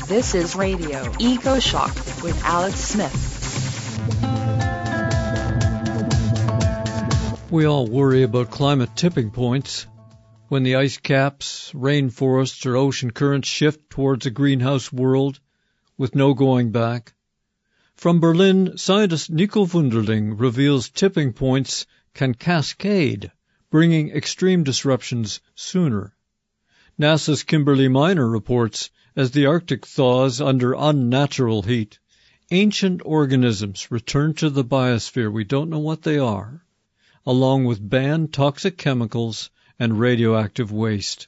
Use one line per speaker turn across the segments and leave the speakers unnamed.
This is Radio EcoShock with Alex Smith.
We all worry about climate tipping points. When the ice caps, rainforests, or ocean currents shift towards a greenhouse world with no going back. From Berlin, scientist Nico Wunderling reveals tipping points can cascade, bringing extreme disruptions sooner. NASA's Kimberly Miner reports, as the Arctic thaws under unnatural heat, ancient organisms return to the biosphere. We don't know what they are, along with banned toxic chemicals and radioactive waste.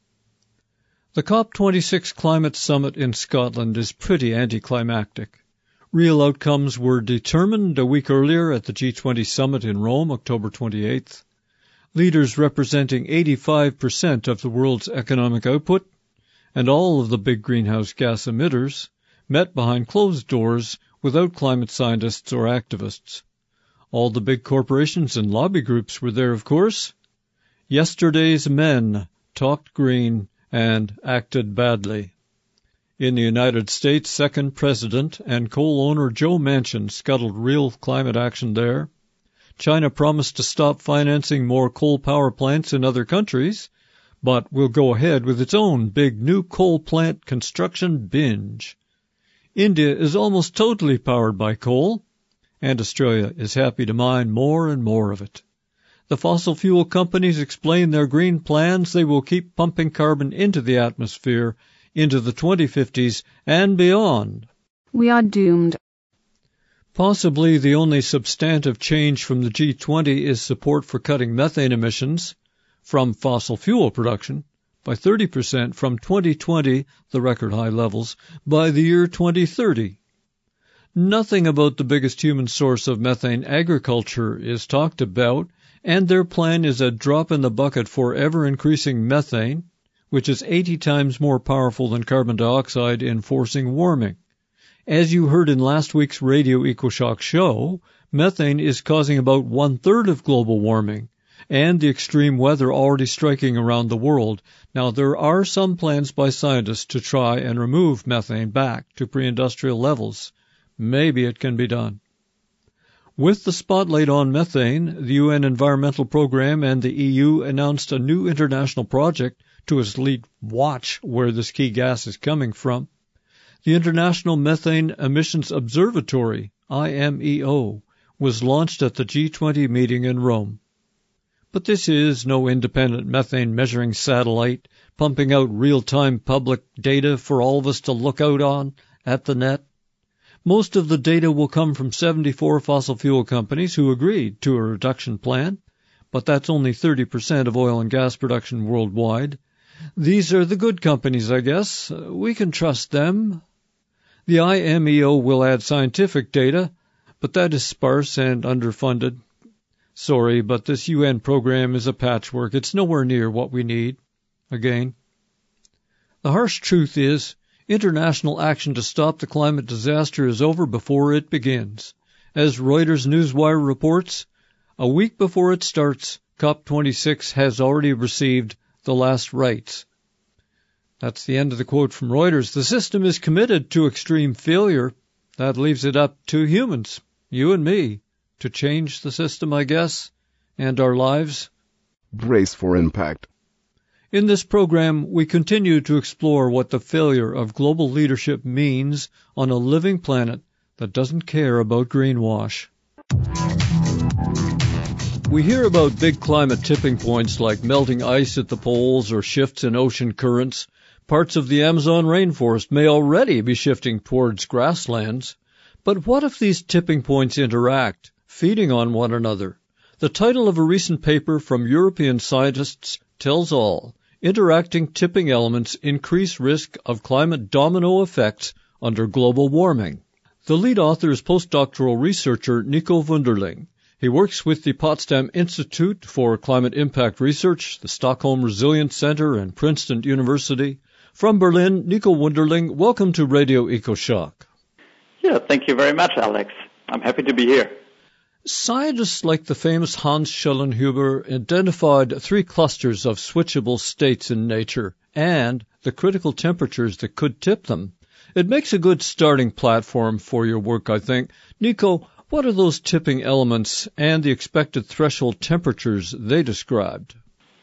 The COP26 climate summit in Scotland is pretty anticlimactic. Real outcomes were determined a week earlier at the G20 summit in Rome, October 28th. Leaders representing 85% of the world's economic output and all of the big greenhouse gas emitters met behind closed doors without climate scientists or activists. All the big corporations and lobby groups were there, of course. Yesterday's men talked green and acted badly. In the United States, second president and coal owner Joe Manchin scuttled real climate action there. China promised to stop financing more coal power plants in other countries, but will go ahead with its own big new coal plant construction binge. India is almost totally powered by coal, and Australia is happy to mine more and more of it. The fossil fuel companies explain their green plans. They will keep pumping carbon into the atmosphere into the 2050s and beyond.
We are doomed.
Possibly the only substantive change from the G20 is support for cutting methane emissions from fossil fuel production by 30% from 2020, the record high levels, by the year 2030. Nothing about the biggest human source of methane, agriculture, is talked about, and their plan is a drop in the bucket for ever-increasing methane, which is 80 times more powerful than carbon dioxide in forcing warming. As you heard in last week's Radio EcoShock show, methane is causing about one-third of global warming and the extreme weather already striking around the world. Now, there are some plans by scientists to try and remove methane back to pre-industrial levels. Maybe it can be done. With the spotlight on methane, the UN Environmental Programme and the EU announced a new international project to at least watch where this key gas is coming from. The International Methane Emissions Observatory, IMEO, was launched at the G20 meeting in Rome. But this is no independent methane measuring satellite pumping out real-time public data for all of us to look out on at the net. Most of the data will come from 74 fossil fuel companies who agreed to a reduction plan, but that's only 30% of oil and gas production worldwide. These are the good companies, I guess. We can trust them. The IMEO will add scientific data, but that is sparse and underfunded. Sorry, but this UN program is a patchwork. It's nowhere near what we need. Again. The harsh truth is, international action to stop the climate disaster is over before it begins. As Reuters Newswire reports, a week before it starts, COP26 has already received the last rites. That's the end of the quote from Reuters. The system is committed to extreme failure. That leaves it up to humans, you and me, to change the system, I guess, and our lives.
Brace for impact.
In this program, we continue to explore what the failure of global leadership means on a living planet that doesn't care about greenwash. We hear about big climate tipping points like melting ice at the poles or shifts in ocean currents. Parts of the Amazon rainforest may already be shifting towards grasslands. But what if these tipping points interact, feeding on one another? The title of a recent paper from European scientists tells all. Interacting tipping elements increase risk of climate domino effects under global warming. The lead author is postdoctoral researcher Nico Wunderling. He works with the Potsdam Institute for Climate Impact Research, the Stockholm Resilience Center, and Princeton University. From Berlin, Nico Wunderling, welcome to Radio EcoShock.
Yeah, thank you very much, Alex. I'm happy to be here.
Scientists like the famous Hans Schellenhuber identified 3 clusters of switchable states in nature and the critical temperatures that could tip them. It makes a good starting platform for your work, I think. Nico, what are those tipping elements and the expected threshold temperatures they described?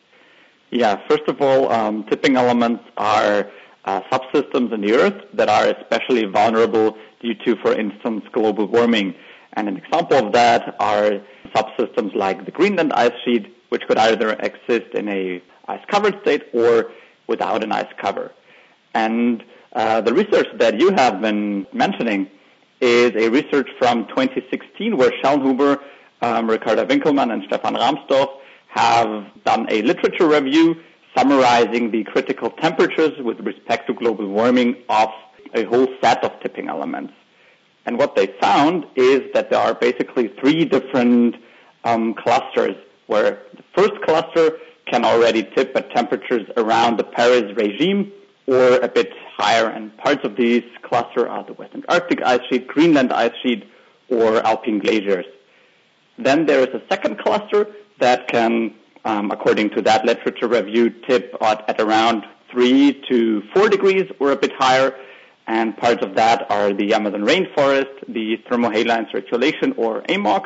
Yeah, first of all, tipping elements are subsystems in the Earth that are especially vulnerable due to, for instance, global warming. And an example of that are subsystems like the Greenland ice sheet, which could either exist in a ice-covered state or without an ice cover. And the research that you have been mentioning is a research from 2016 where Schellnhuber, Ricarda Winkelmann, and Stefan Rahmstorf have done a literature review summarizing the critical temperatures with respect to global warming of a whole set of tipping elements. And what they found is that there are basically three different clusters, where the first cluster can already tip at temperatures around the Paris regime or a bit higher, and parts of these cluster are the Western Arctic ice sheet, Greenland ice sheet, or alpine glaciers. Then there is a second cluster that can, according to that literature review, tip at around 3 to 4 degrees or a bit higher, and parts of that are the Amazon rainforest, the thermohaline circulation or AMOC,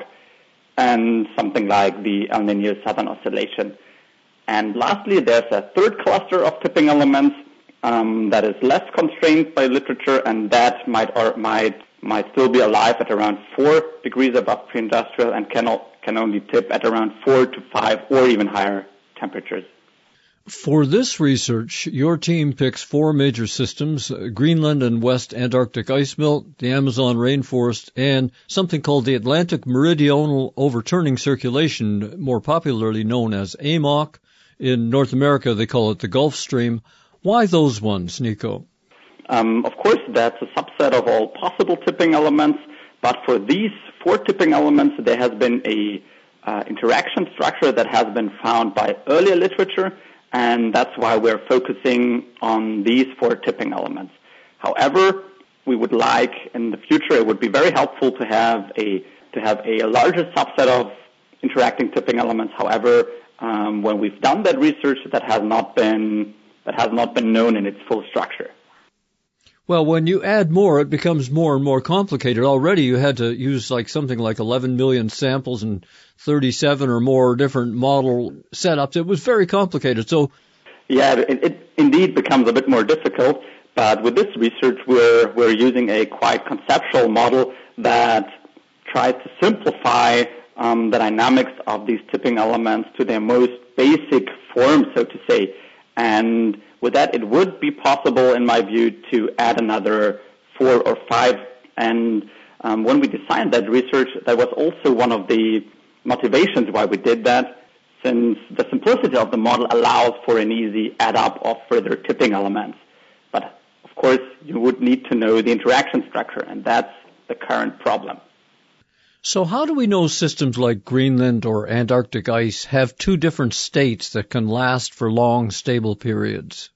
and something like the El Niño Southern Oscillation. And lastly, there's a third cluster of tipping elements that is less constrained by literature, and that might still be alive at around 4 degrees above pre-industrial and can only tip at around 4 to 5 or even higher temperatures.
For this research, your team picks 4 major systems: Greenland and West Antarctic ice melt, the Amazon rainforest, and something called the Atlantic Meridional Overturning Circulation, more popularly known as AMOC. In North America, they call it the Gulf Stream. Why those ones, Nico?
Of course, that's a subset of all possible tipping elements, but for these 4 tipping elements, there has been a interaction structure that has been found by earlier literature, and that's why we're focusing on these 4 tipping elements. However, we would like in the future, it would be very helpful to have a larger subset of interacting tipping elements. However, when we've done that research, that has not been known in its full structure.
Well, when you add more, it becomes more and more complicated. Already you had to use something like 11 million samples and 37 or more different model setups. It was very complicated. So,
yeah, it indeed becomes a bit more difficult. But with this research, we're using a quite conceptual model that tries to simplify the dynamics of these tipping elements to their most basic form, so to say. And with that, it would be possible, in my view, to add another 4 or 5. And when we designed that research, that was also one of the motivations why we did that, since the simplicity of the model allows for an easy add-up of further tipping elements. But, of course, you would need to know the interaction structure, and that's the current problem.
So how do we know systems like Greenland or Antarctic ice have 2 different states that can last for long, stable periods?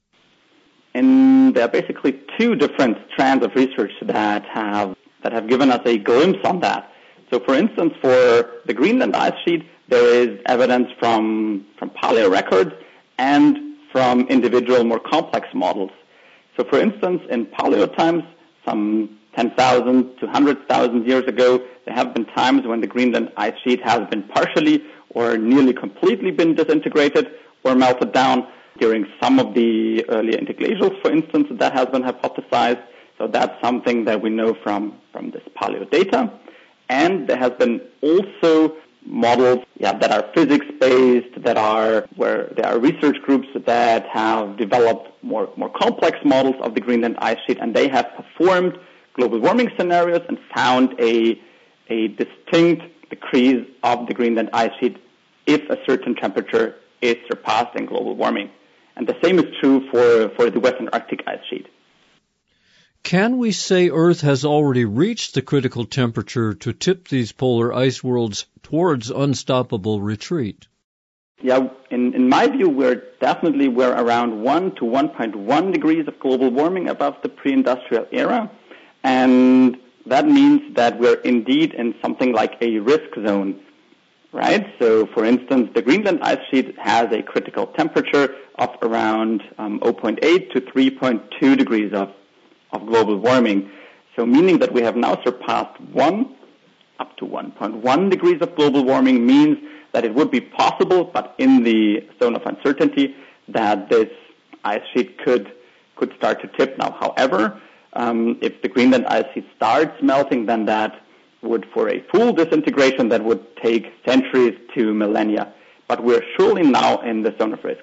And there are basically 2 different strands of research that have given us a glimpse on that. So, for instance, for the Greenland ice sheet, there is evidence from paleo records and from individual, more complex models. So, for instance, in paleo times, some 10,000 to 100,000 years ago, there have been times when the Greenland ice sheet has been partially or nearly completely been disintegrated or melted down. During some of the earlier interglacials, for instance, that has been hypothesized. So that's something that we know from this paleo data. And there has been also models that are physics-based, where there are research groups that have developed more complex models of the Greenland ice sheet, and they have performed global warming scenarios and found a distinct decrease of the Greenland ice sheet if a certain temperature is surpassed in global warming. And the same is true for the Western Arctic ice sheet.
Can we say Earth has already reached the critical temperature to tip these polar ice worlds towards unstoppable retreat?
Yeah, in my view, we're around 1 to 1.1 degrees of global warming above the pre-industrial era. And that means that we're indeed in something like a risk zone, right? So, for instance, the Greenland ice sheet has a critical temperature of around 0.8 to 3.2 degrees of of global warming. So meaning that we have now surpassed up to 1.1 degrees of global warming means that it would be possible, but in the zone of uncertainty, that this ice sheet could start to tip now. However, if the Greenland ice sheet starts melting, then that would, for a full disintegration, that would take centuries to millennia. But we're surely now in the zone of risk.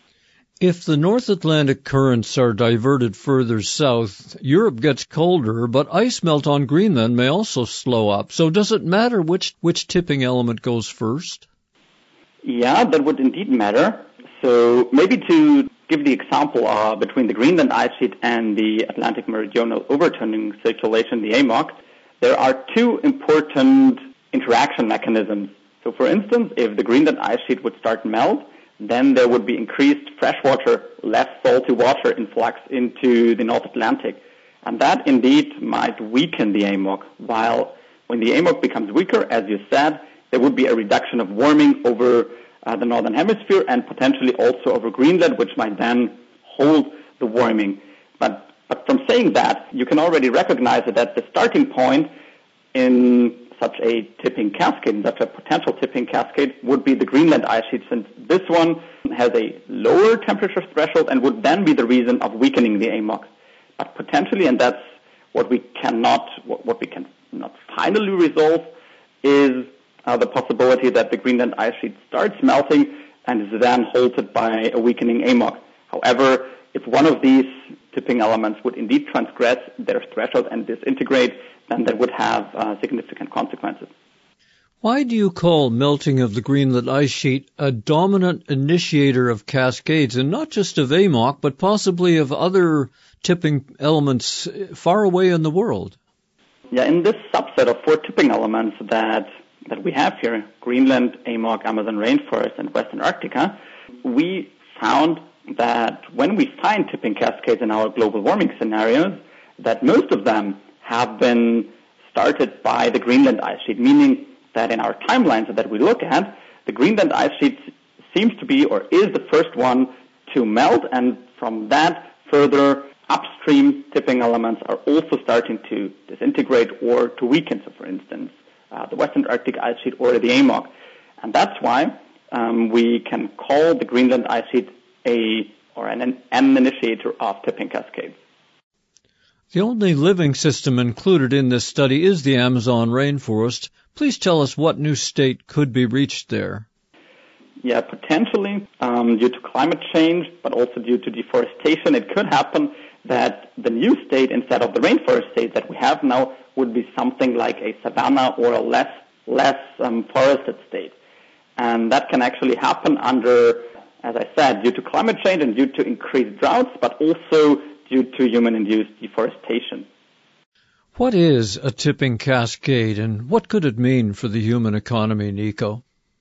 If the North Atlantic currents are diverted further south, Europe gets colder, but ice melt on Greenland may also slow up. So does it matter which tipping element goes first? Yeah, that would indeed matter. So maybe to give the example between the Greenland ice sheet and the Atlantic Meridional Overturning Circulation, the AMOC, there are two important interaction mechanisms. So for instance, if the Greenland ice sheet would start to melt, then there would be increased freshwater, less salty water influx into the North Atlantic. And that indeed might weaken the AMOC, while when the AMOC becomes weaker, as you said, there would be a reduction of warming over the Northern Hemisphere and potentially also over Greenland, which might then hold the warming. But from saying that, you can already recognize that the starting point in such a tipping cascade, such a potential tipping cascade, would be the Greenland ice sheet, since this one has a lower temperature threshold and would then be the reason of weakening the AMOC. But potentially, and that's what we cannot finally resolve, is the possibility that the Greenland ice sheet starts melting and is then halted by a weakening AMOC. However, if one of these tipping elements would indeed transgress their threshold and disintegrate, then that would have significant consequences. Why do you call melting of the Greenland ice sheet a dominant initiator of cascades, and not just of AMOC, but possibly of other tipping elements far away in the world? Yeah, in this subset of 4 tipping elements that we have here, Greenland, AMOC, Amazon rainforest, and Western Arctica, we found that when we find tipping cascades in our global warming scenarios, that most of them have been started by the Greenland ice sheet, meaning that in our timelines that we look at, the Greenland ice sheet seems to be or is the first one to melt, and from that further upstream tipping elements are also starting to disintegrate or to weaken. So for instance, the Western Arctic ice sheet or the AMOC. And that's why we can call the Greenland ice sheet an initiator of tipping cascades. The only living system included in this study is the Amazon rainforest. Please tell us what new state could be reached there. Yeah, potentially due to climate change, but also due to deforestation, it could happen that the new state, instead of the rainforest state that we have now, would be something like a savanna or a less forested state. And that can actually happen under, as I said, due to climate change and due to increased droughts, but also due to human-induced deforestation. What is a tipping cascade, and what could it mean for the human economy, Nico?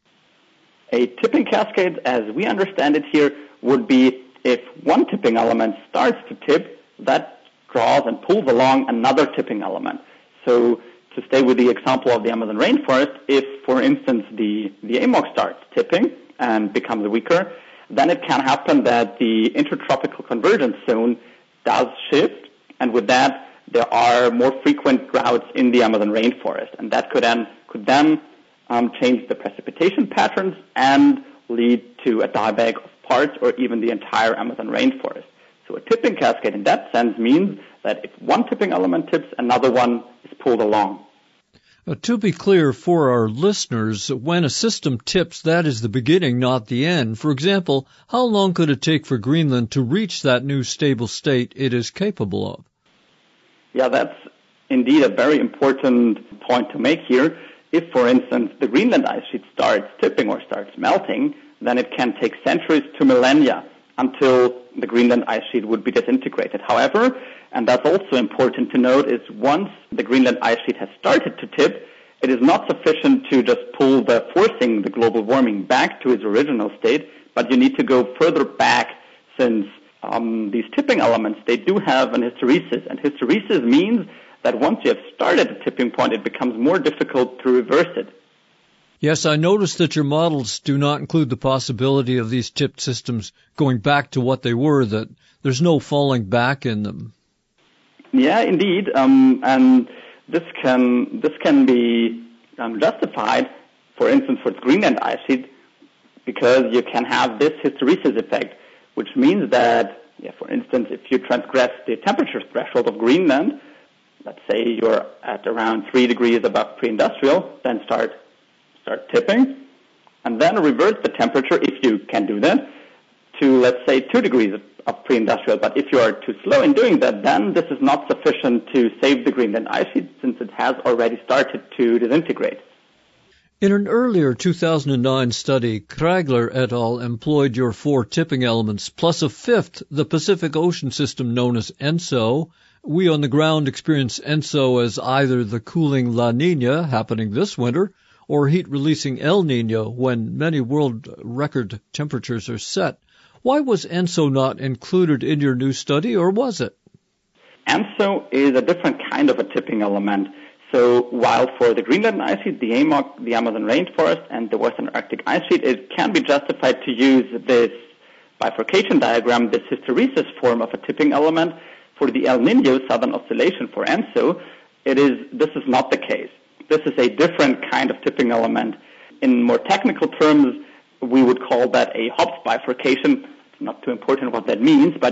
A tipping cascade, as we understand it here, would be if one tipping element starts to tip, that draws and pulls along another tipping element. So to stay with the example of the Amazon rainforest, if, for instance, the AMOC starts tipping and becomes weaker, then it can happen that the intertropical convergence zone does shift, and with that, there are more frequent droughts in the Amazon rainforest, and that could then change the precipitation patterns and lead to a dieback of parts or even the entire Amazon rainforest. So a tipping cascade in that sense means that if one tipping element tips, another one is pulled along. To be clear for our listeners, when a system tips, that is the beginning, not the end. For example, how long could it take for Greenland to reach that new stable state it is capable of? Yeah, that's indeed a very important point to make here. If, for instance, the Greenland ice sheet starts tipping or starts melting, then it can take centuries to millennia until the Greenland ice sheet would be disintegrated. However, and that's also important to note, is once the Greenland ice sheet has started to tip, it is not sufficient to just forcing the global warming back to its original state, but you need to go further back, since these tipping elements, they do have an hysteresis. And hysteresis means that once you have started a tipping point, it becomes more difficult to reverse it. Yes, I noticed that your models do not include the possibility of these tipped systems going back to what they were, that there's no falling back in them.
Yeah, indeed, and this can be justified, for instance, for the Greenland ice sheet, because you can have this hysteresis effect, which means that, for instance, if you transgress the temperature threshold of Greenland, let's say you're at around 3 degrees above pre-industrial, then start tipping, and then revert the temperature, if you can do that, to, let's say, 2 degrees of pre-industrial. But if you are too slow in doing that, then this is not sufficient to save the Greenland ice sheet, since it has already started to disintegrate.
In an earlier 2009 study, Kragler et al. Employed your 4 tipping elements, plus a 5th, the Pacific Ocean system known as ENSO. We on the ground experience ENSO as either the cooling La Nina happening this winter, or heat-releasing El Nino when many world record temperatures are set. Why was ENSO not included in your new study, or was it?
ENSO is a different kind of a tipping element. So while for the Greenland ice sheet, the AMOC, the Amazon rainforest, and the Western Arctic ice sheet, it can be justified to use this bifurcation diagram, this hysteresis form of a tipping element. For the El Nino Southern Oscillation for ENSO, this is not the case. This is a different kind of tipping element. In more technical terms, we would call that a Hobbs bifurcation. It's not too important what that means, but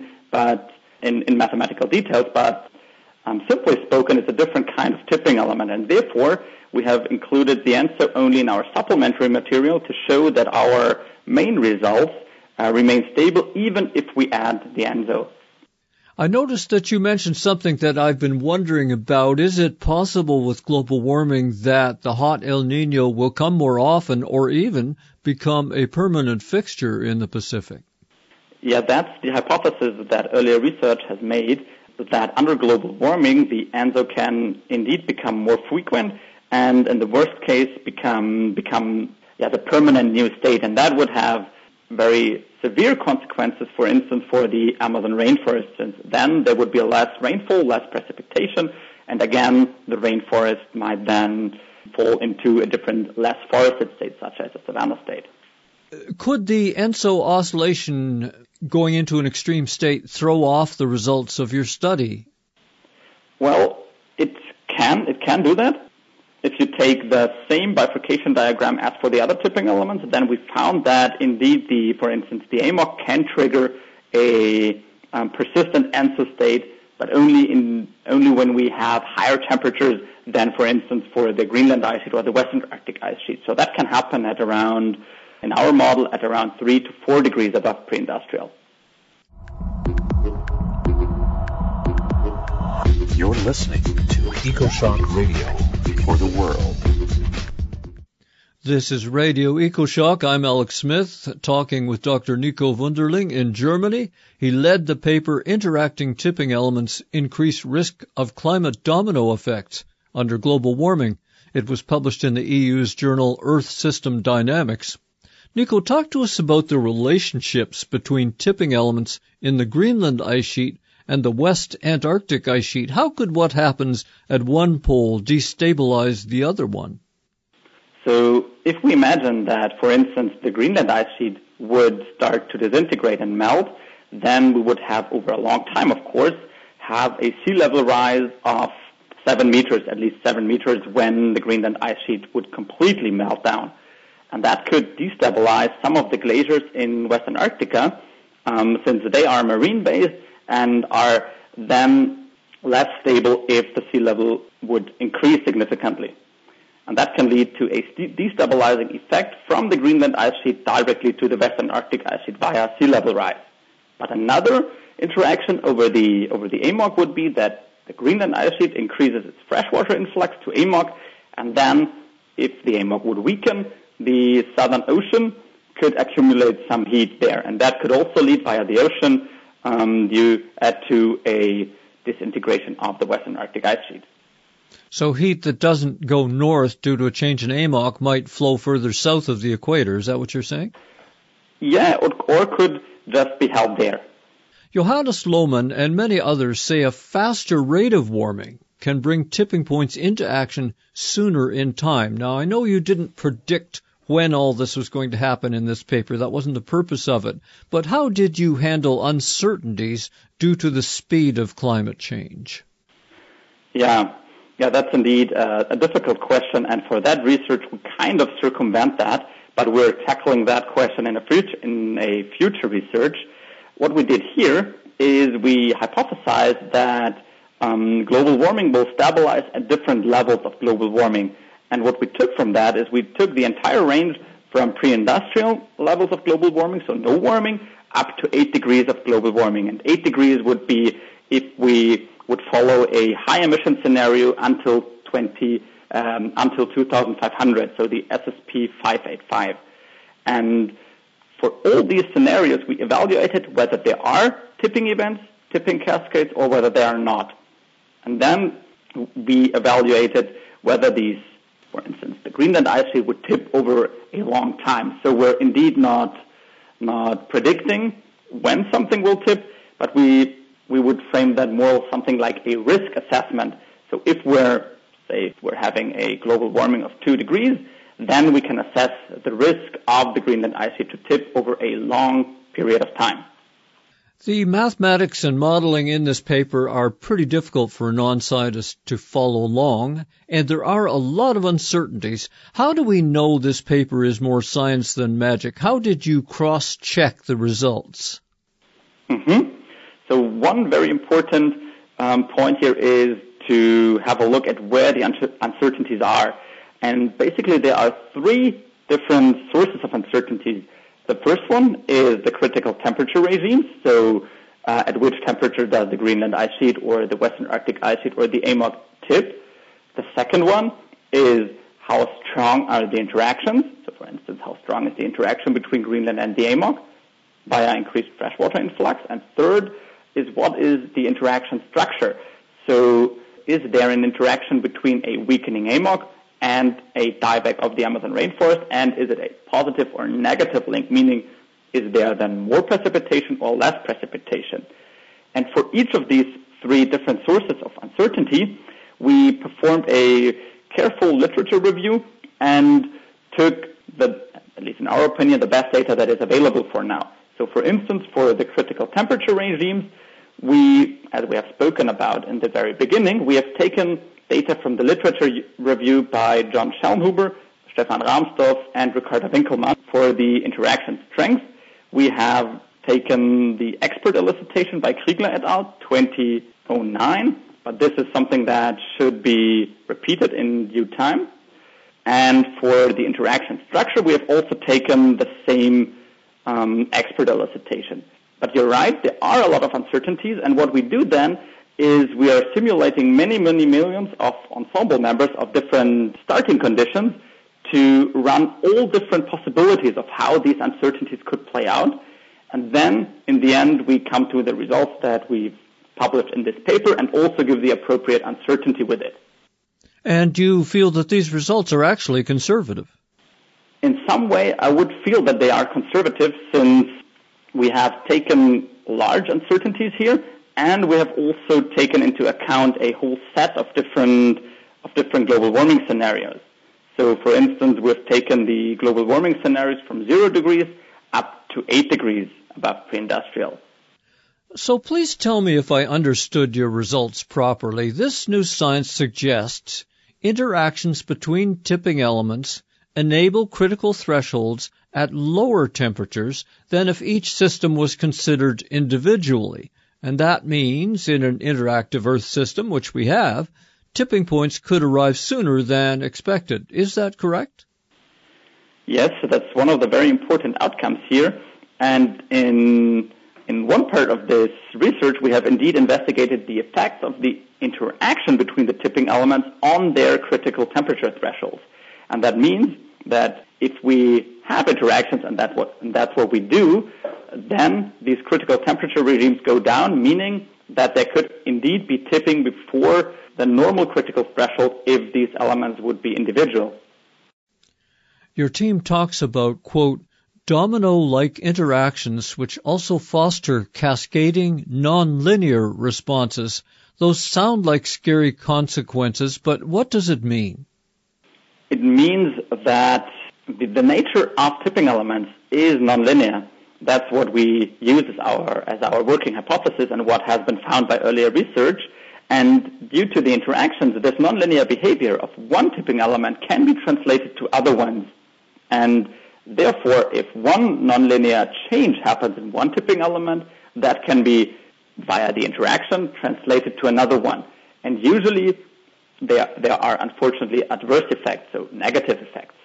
in mathematical details, but simply spoken, it's a different kind of tipping element, and therefore we have included the ENSO only in our supplementary material to show that our main results remain stable even if we add the ENSO.
I noticed that you mentioned something that I've been wondering about. Is it possible with global warming that the hot El Nino will come more often or even become a permanent fixture in the Pacific?
Yeah, that's the hypothesis that earlier research has made, that under global warming, the ENSO can indeed become more frequent and in the worst case become the permanent new state. And that would have very severe consequences, for instance, for the Amazon rainforest, since then there would be less rainfall, less precipitation, and again, the rainforest might then fall into a different, less forested state, such as a savanna state.
Could the ENSO oscillation going into an extreme state throw off the results of your study?
Well, it can do that. If you take the same bifurcation diagram as for the other tipping elements, then we found that indeed for instance, the AMOC can trigger a persistent ENSO state, but only when we have higher temperatures than, for instance, for the Greenland ice sheet or the Western Arctic ice sheet. So that can happen in our model, at around 3 to 4 degrees above pre-industrial.
You're listening to EcoShock Radio for the world.
This is Radio EcoShock. I'm Alex Smith, talking with Dr. Nico Wunderling in Germany. He led the paper Interacting Tipping Elements Increase Risk of Climate Domino Effects Under Global Warming. It was published in the EU's journal Earth System Dynamics. Nico, talk to us about the relationships between tipping elements in the Greenland ice sheet and the West Antarctic ice sheet. How could what happens at one pole destabilize the other one?
So if we imagine that, for instance, the Greenland ice sheet would start to disintegrate and melt, then we would have, over a long time, of course, have a sea level rise of 7 meters, at least 7 meters, when the Greenland ice sheet would completely melt down. And that could destabilize some of the glaciers in Western Arctica, since they are marine-based and are then less stable if the sea level would increase significantly. And that can lead to a destabilizing effect from the Greenland ice sheet directly to the Western Arctic ice sheet via sea level rise. But another interaction over the AMOC would be that the Greenland ice sheet increases its freshwater influx to AMOC, and then if the AMOC would weaken, the Southern Ocean could accumulate some heat there, and that could also lead via the ocean to a disintegration of the Western Arctic ice sheet.
So heat that doesn't go north due to a change in AMOC might flow further south of the equator. Is that what you're saying?
Yeah, or could just be held there.
Johannes Lohmann and many others say a faster rate of warming can bring tipping points into action sooner in time. Now, I know you didn't predict when all this was going to happen in this paper. That wasn't the purpose of it. But how did you handle uncertainties due to the speed of climate change? Yeah, that's indeed a difficult question, and for that research we kind of circumvent that, but we're tackling that question in a future research. What we did here is we hypothesized that global warming will stabilize at different levels of global warming. And what we took from that is we took the entire range from pre-industrial levels of global warming, so no warming, up to 8 degrees of global warming. And 8 degrees would be if we would follow a high emission scenario until 2500, so the SSP 585. And for all these scenarios, we evaluated whether there are tipping events, tipping cascades, or whether there are not. And then we evaluated whether these, for instance, the Greenland ice sheet would tip over a long time. So we're indeed not predicting when something will tip, but we would frame that more something like a risk assessment. So if we're having a global warming of 2 degrees, then we can assess the risk of the Greenland ice sheet to tip over a long period of time. The mathematics and modeling in this paper are pretty difficult for a non-scientist to follow along, and there are a lot of uncertainties. How do we know this paper is more science than magic? How did you cross-check the results? So one very important point here is to have a look at where the uncertainties are. And basically there are 3 different sources of uncertainties. The first one is the critical temperature regime, so at which temperature does the Greenland ice sheet or the Western Arctic ice sheet or the AMOC tip. The second one is how strong are the interactions, so for instance, how strong is the interaction between Greenland and the AMOC via increased freshwater influx. And third is what is the interaction structure. So is there an interaction between a weakening AMOC and a dieback of the Amazon rainforest, and is it a positive or negative link, meaning is there then more precipitation or less precipitation? And for each of these 3 different sources of uncertainty, we performed a careful literature review and took, at least in our opinion, the best data that is available for now. So for instance, for the critical temperature regimes, we, as we have spoken about in the very beginning, we have taken data from the literature review by John Schellnhuber, Stefan Rahmstorf, and Ricarda Winkelmann. For the interaction strength, we have taken the expert elicitation by Kriegler et al. 2009, but this is something that should be repeated in due time. And for the interaction structure, we have also taken the same expert elicitation. But you're right, there are a lot of uncertainties, and what we do then is we are simulating many, many millions of ensemble members of different starting conditions to run all different possibilities of how these uncertainties could play out. And then, in the end, we come to the results that we've published in this paper and also give the appropriate uncertainty with it. And you feel that these results are actually conservative? In some way, I would feel that they are conservative since we have taken large uncertainties here, and we have also taken into account a whole set of different global warming scenarios. So, for instance, we've taken the global warming scenarios from 0 degrees up to 8 degrees above pre-industrial. So please tell me if I understood your results properly. This new science suggests interactions between tipping elements enable critical thresholds at lower temperatures than if each system was considered individually. And that means in an interactive Earth system, which we have, tipping points could arrive sooner than expected. Is that correct? Yes, that's one of the very important outcomes here. And in one part of this research, we have indeed investigated the effects of the interaction between the tipping elements on their critical temperature thresholds. And that means that if we have interactions, and that's what we do, then these critical temperature regimes go down, meaning that there could indeed be tipping before the normal critical threshold if these elements would be individual. Your team talks about, quote, domino-like interactions which also foster cascading, non-linear responses. Those sound like scary consequences, but what does it mean? It means that
the nature of tipping elements is nonlinear. That's what we use as our working hypothesis and what has been found by earlier research. And due to the interactions, this nonlinear behavior of one tipping element can be translated to other ones. And therefore, if one nonlinear change happens in one tipping element, that can be, via the interaction, translated to another one. And usually, there are unfortunately adverse effects, so negative effects.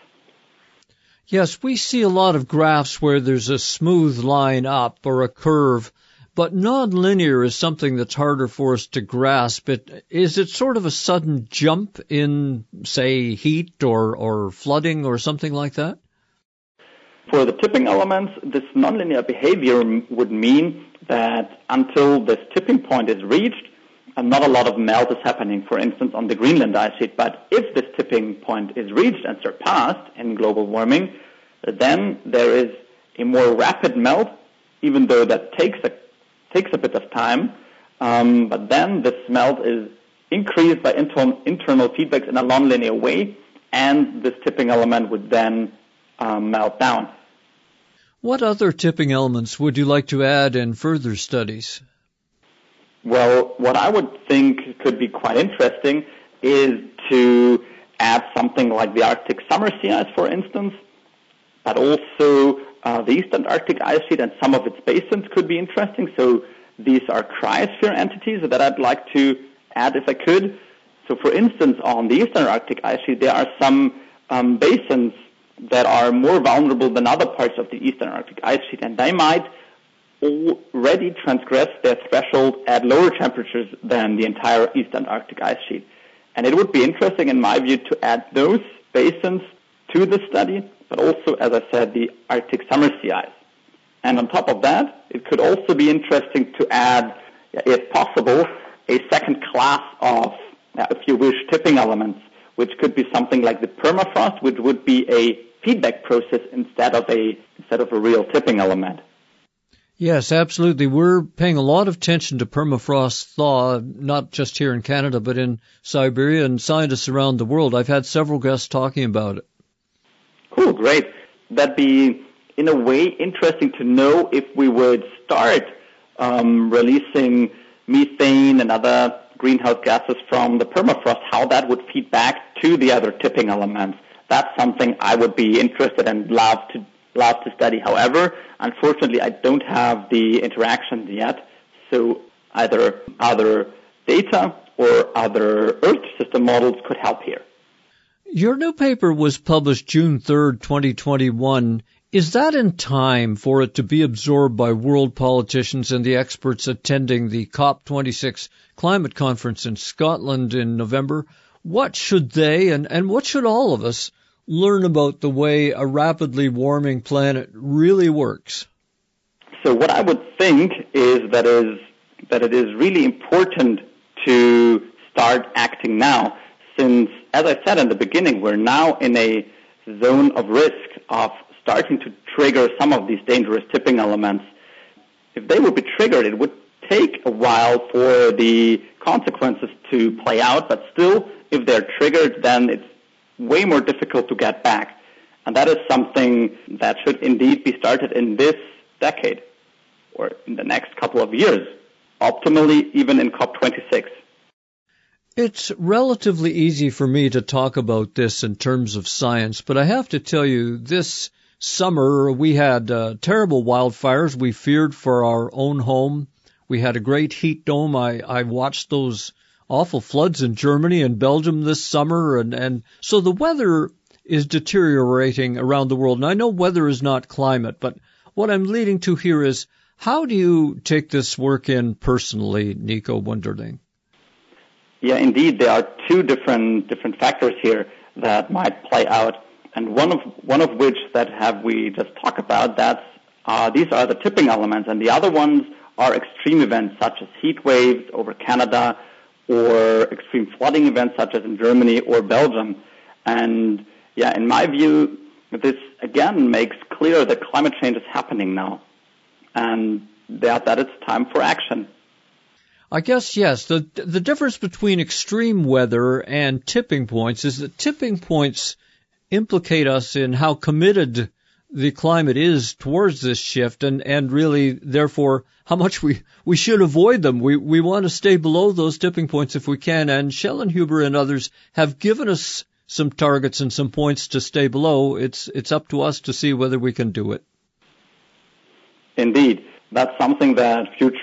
Yes, we see a lot of graphs where there's a smooth line up or a curve, but nonlinear is something that's harder for us to grasp. Is it sort of a sudden jump in, say, heat or flooding or something like that?
For the tipping elements, this nonlinear behavior would mean that until this tipping point is reached, not a lot of melt is happening, for instance, on the Greenland ice sheet. But if this tipping point is reached and surpassed in global warming, then there is a more rapid melt, even though that takes a bit of time. But then this melt is increased by internal feedbacks in a nonlinear way, and this tipping element would then melt down.
What other tipping elements would you like to add in further studies?
Well, what I would think could be quite interesting is to add something like the Arctic summer sea ice, for instance, but also the Eastern Arctic ice sheet and some of its basins could be interesting. So these are cryosphere entities that I'd like to add if I could. So, for instance, on the Eastern Arctic ice sheet, there are some basins that are more vulnerable than other parts of the Eastern Arctic ice sheet, and they might already transgress their threshold at lower temperatures than the entire Eastern Arctic ice sheet. And it would be interesting, in my view, to add those basins to the study, but also, as I said, the Arctic summer sea ice. And on top of that, it could also be interesting to add, if possible, a second class of, if you wish, tipping elements, which could be something like the permafrost, which would be a feedback process instead of a real tipping element.
Yes, absolutely. We're paying a lot of attention to permafrost thaw, not just here in Canada, but in Siberia and scientists around the world. I've had several guests talking about it.
Cool, great. That'd be, in a way, interesting to know if we would start releasing methane and other greenhouse gases from the permafrost, how that would feed back to the other tipping elements. That's something I would be interested and love to study. However, unfortunately, I don't have the interactions yet, so either other data or other Earth system models could help here.
Your new paper was published June 3rd, 2021. Is that in time for it to be absorbed by world politicians and the experts attending the COP26 climate conference in Scotland in November? What should they and what should all of us learn about the way a rapidly warming planet really works?
So what I would think is that it is really important to start acting now, since, as I said in the beginning, we're now in a zone of risk of starting to trigger some of these dangerous tipping elements. If they would be triggered, it would take a while for the consequences to play out, but still, if they're triggered, then it's way more difficult to get back. And that is something that should indeed be started in this decade or in the next couple of years, optimally even in COP26.
It's relatively easy for me to talk about this in terms of science, but I have to tell you, this summer we had terrible wildfires. We feared for our own home. We had a great heat dome. I watched those awful floods in Germany and Belgium this summer, and so the weather is deteriorating around the world. And I know weather is not climate, but what I'm leading to here is, how do you take this work in personally, Nico Wunderling?
Yeah, indeed, there are two different factors here that might play out, and one of which that we just talked about. These are the tipping elements, and the other ones are extreme events such as heat waves over Canada, or extreme flooding events such as in Germany or Belgium. And yeah, in my view, this again makes clear that climate change is happening now, and that it's time for action.
I guess, yes, the difference between extreme weather and tipping points is that tipping points implicate us in how committed the climate is towards this shift and really, therefore, how much we should avoid them. We want to stay below those tipping points if we can, and Schellenhuber and others have given us some targets and some points to stay below. It's up to us to see whether we can do it.
Indeed. That's something that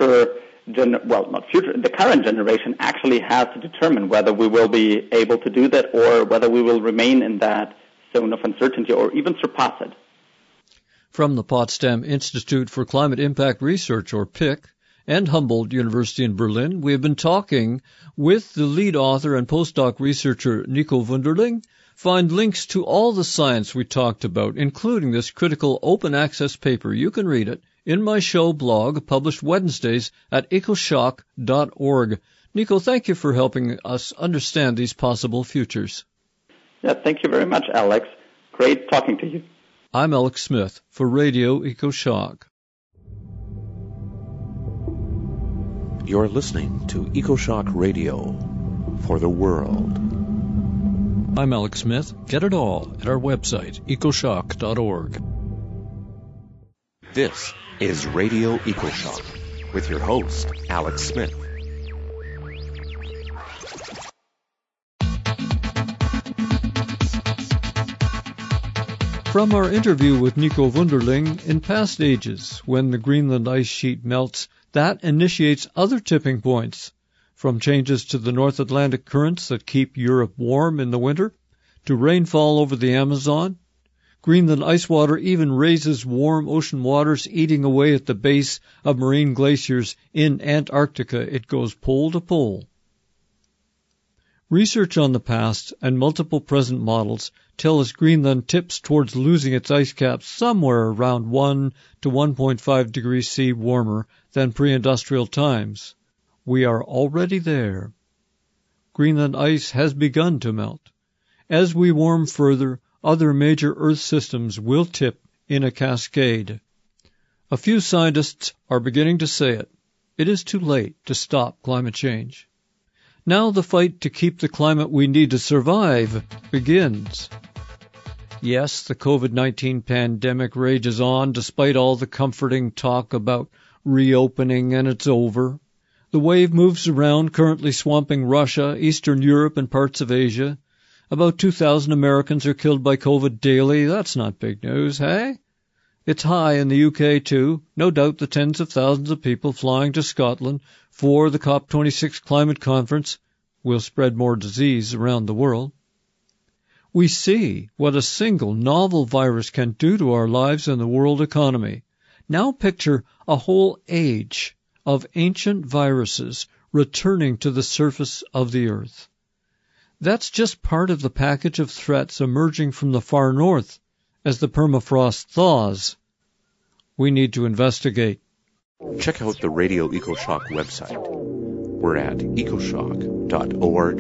the current generation actually has to determine whether we will be able to do that or whether we will remain in that zone of uncertainty or even surpass it.
From the Potsdam Institute for Climate Impact Research, or PIC, and Humboldt University in Berlin, we have been talking with the lead author and postdoc researcher Nico Wunderling. Find links to all the science we talked about, including this critical open access paper. You can read it in my show blog, published Wednesdays at ecoshock.org. Nico, thank you for helping us understand these possible futures.
Yeah, thank you very much, Alex. Great talking to you.
I'm Alex Smith for Radio EcoShock.
You're listening to EcoShock Radio for the world.
I'm Alex Smith. Get it all at our website, ecoshock.org.
This is Radio EcoShock with your host, Alex Smith.
From our interview with Nico Wunderling, in past ages, when the Greenland ice sheet melts, that initiates other tipping points, from changes to the North Atlantic currents that keep Europe warm in the winter, to rainfall over the Amazon. Greenland ice water even raises warm ocean waters, eating away at the base of marine glaciers in Antarctica. It goes pole to pole. Research on the past and multiple present models tell us Greenland tips towards losing its ice caps somewhere around 1 to 1.5 degrees C warmer than pre-industrial times. We are already there. Greenland ice has begun to melt. As we warm further, other major Earth systems will tip in a cascade. A few scientists are beginning to say it. It is too late to stop climate change. Now the fight to keep the climate we need to survive begins. Yes, the COVID-19 pandemic rages on despite all the comforting talk about reopening and it's over. The wave moves around, currently swamping Russia, Eastern Europe, and parts of Asia. About 2,000 Americans are killed by COVID daily. That's not big news, hey? It's high in the UK, too. No doubt the tens of thousands of people flying to Scotland for the COP26 climate conference will spread more disease around the world. We see what a single novel virus can do to our lives and the world economy. Now picture a whole age of ancient viruses returning to the surface of the earth. That's just part of the package of threats emerging from the far north as the permafrost thaws. We need to investigate.
Check out the Radio EcoShock website. We're at ecoshock.org.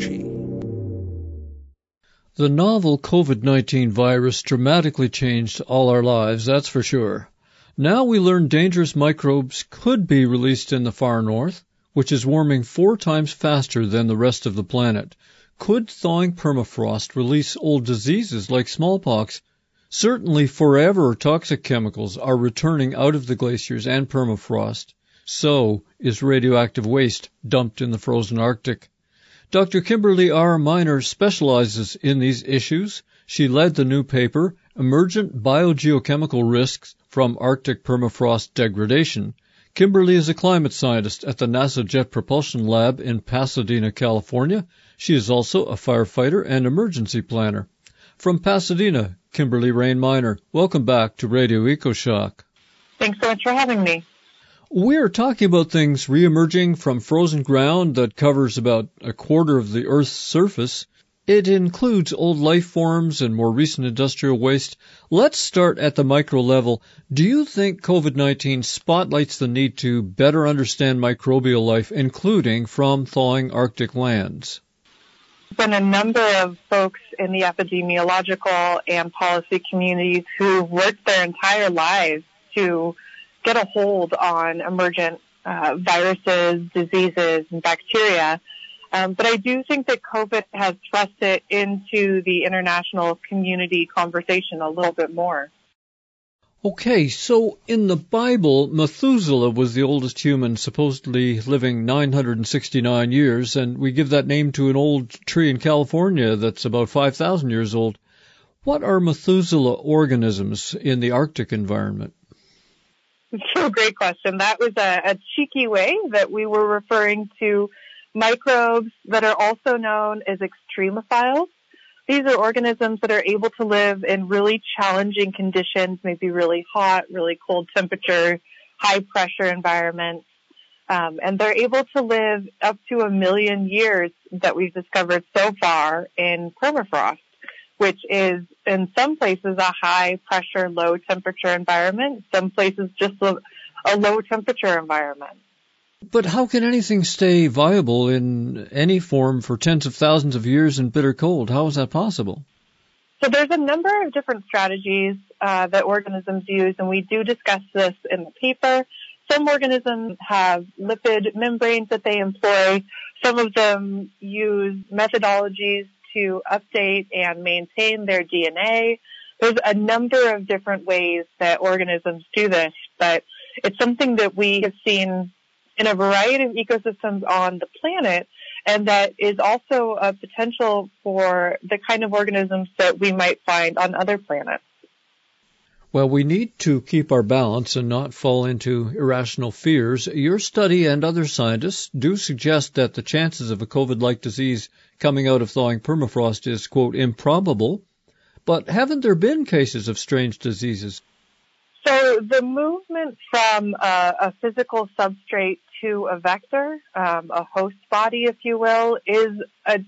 The novel COVID-19 virus dramatically changed all our lives, that's for sure. Now we learn dangerous microbes could be released in the far north, which is warming 4 times faster than the rest of the planet. Could thawing permafrost release old diseases like smallpox? Certainly forever toxic chemicals are returning out of the glaciers and permafrost. So is radioactive waste dumped in the frozen Arctic. Dr. Kimberly R. Miner specializes in these issues. She led the new paper, Emergent Biogeochemical Risks from Arctic Permafrost Degradation. Kimberly is a climate scientist at the NASA Jet Propulsion Lab in Pasadena, California. She is also a firefighter and emergency planner. From Pasadena, Kimberly Rain Miner, welcome back to Radio EcoShock.
Thanks so much for having me.
We're talking about things reemerging from frozen ground that covers about a quarter of the Earth's surface. It includes old life forms and more recent industrial waste. Let's start at the micro level. Do you think COVID-19 spotlights the need to better understand microbial life, including from thawing Arctic lands?
There's been a number of folks in the epidemiological and policy communities who've worked their entire lives to get a hold on emergent viruses, diseases, and bacteria. But I do think that COVID has thrust it into the international community conversation a little bit more.
Okay, so in the Bible, Methuselah was the oldest human, supposedly living 969 years, and we give that name to an old tree in California that's about 5,000 years old. What are Methuselah organisms in the Arctic environment?
So great question. That was a cheeky way that we were referring to microbes that are also known as extremophiles. These are organisms that are able to live in really challenging conditions, maybe really hot, really cold temperature, high pressure environments. And they're able to live up to 1 million years that we've discovered so far in permafrost, which is in some places a high pressure, low temperature environment, some places just a low temperature environment.
But how can anything stay viable in any form for tens of thousands of years in bitter cold? How is that possible?
So there's a number of different strategies that organisms use, and we do discuss this in the paper. Some organisms have lipid membranes that they employ. Some of them use methodologies to update and maintain their DNA. There's a number of different ways that organisms do this, but it's something that we have seen in a variety of ecosystems on the planet, and that is also a potential for the kind of organisms that we might find on other planets.
Well, we need to keep our balance and not fall into irrational fears. Your study and other scientists do suggest that the chances of a COVID-like disease coming out of thawing permafrost is, quote, improbable. But haven't there been cases of strange diseases?
So the movement from a physical substrate to a vector, a host body, if you will, is